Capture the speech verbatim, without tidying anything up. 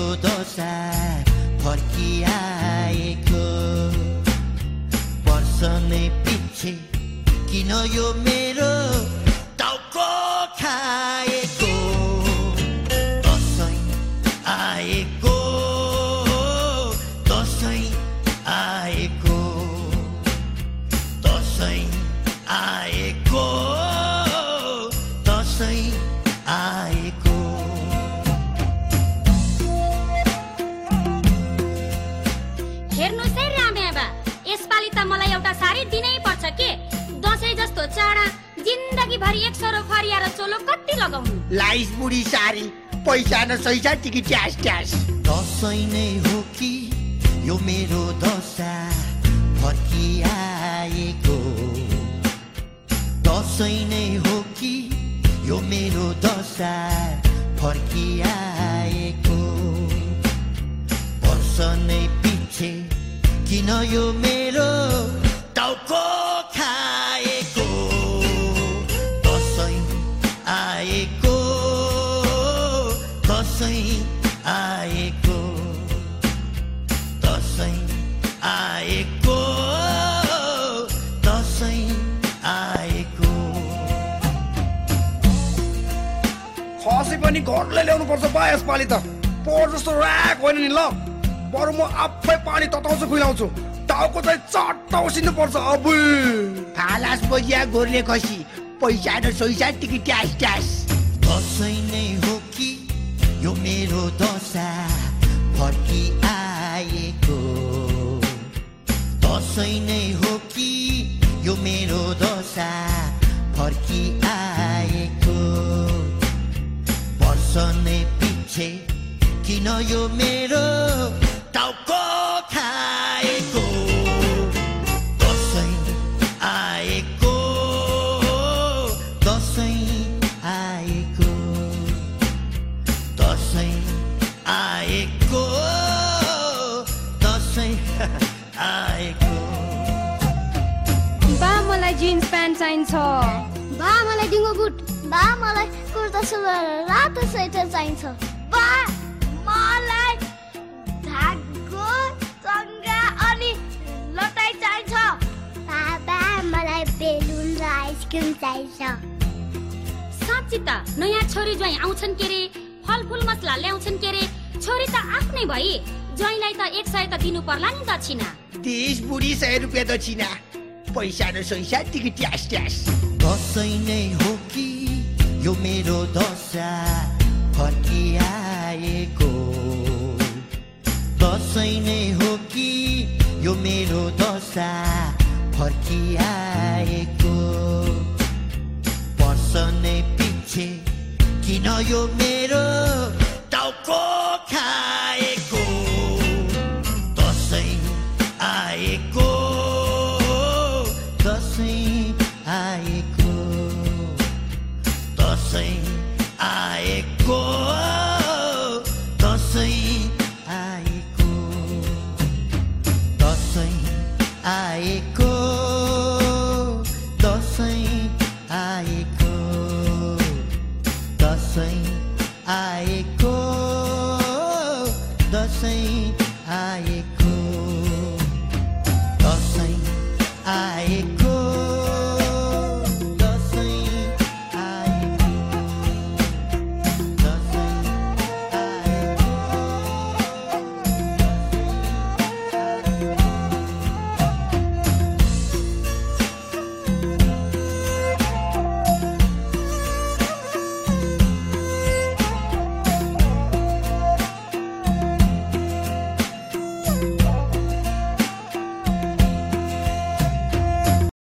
दशा फर्किआएको वर्ष नै पछि किन यो मेरो टाउको खाएको दशैं आएको दशैं आएको दशैं आएको दशैं आएको हेर्नुस् है रामे बा यसपालि त मलाई एउटा साडी दिनै पर्छ के दशैं जस्तो चाडा जिन्दगी भरि एक सरो फरिया र चोलो कति लगाउनु लाइस बुढी साडी पैसा न सैसा टिकी ट्यास ट्यास दशैं नै हो कि यो मेरो दशा फर्किआएको दशैं नै हो कि यो मेरो दशा फर्किआएको वर्ष नै पछि किन यो मेरो टाउको खाएको दशैं आएको दशैं आएको दशैं आएको दशैं आएको खसी पनि घरले ल्याउनु पर्छ बा यसपालि त पोहोर जस्तो र्याक होइन नि ल बरु म आफै पानी तताउँछु खुइलाउँछु टाउको चाहिँ चट्ट उसिन्नु पर्छ अब फालास बजिया गोर्ले खसी पैसा न सैसा टिकी ट्यास ट्यास दशैं नै हो कि यो मेरो दशा फर्किआएको दशैं नै हो कि यो मेरो दशा फर्किआएको वर्ष नै पछि किन यो मेरो टाउको खाएको दशैं आएको दशैं आएको दशैं आएको दशैं आएको बा मलाई जिन्स प्यान्ट चाहिन्छ बा मलाई डिङ्गो बुट बा मलाई कुर्ता सुरुवाल र रातो स्वेटर चाहिन्छ बा मलाई धागो चङ्गा अनि लटाई चाहिन्छ बाबा मलाई बेलुन र आइसक्रिम चाहिन्छ साँच्ची त नयाँ छोरी ज्वाइँ आउँछन् के रे फलफुल मसला ल्याउँछन् के रे छोरी त आफ्नै भई ज्वाइँलाई त एक सय त दिनु पर्ला नि दक्षिणा तीस बुढी सय रुपियाँ दक्षिणा पैसा न सैसा टिकी ट्यास ट्यास दशैं नै हो कि यो मेरो दशा फर्किआएको दशैं नै हो कि यो मेरो दशा फर्किआएको वर्ष नै पछि किन यो मेरो टाउको खाएको दशैं आएको दशैं आएको दशैं आएको दशैं आएको दशैं आएको दशैं आएको दशैं आएको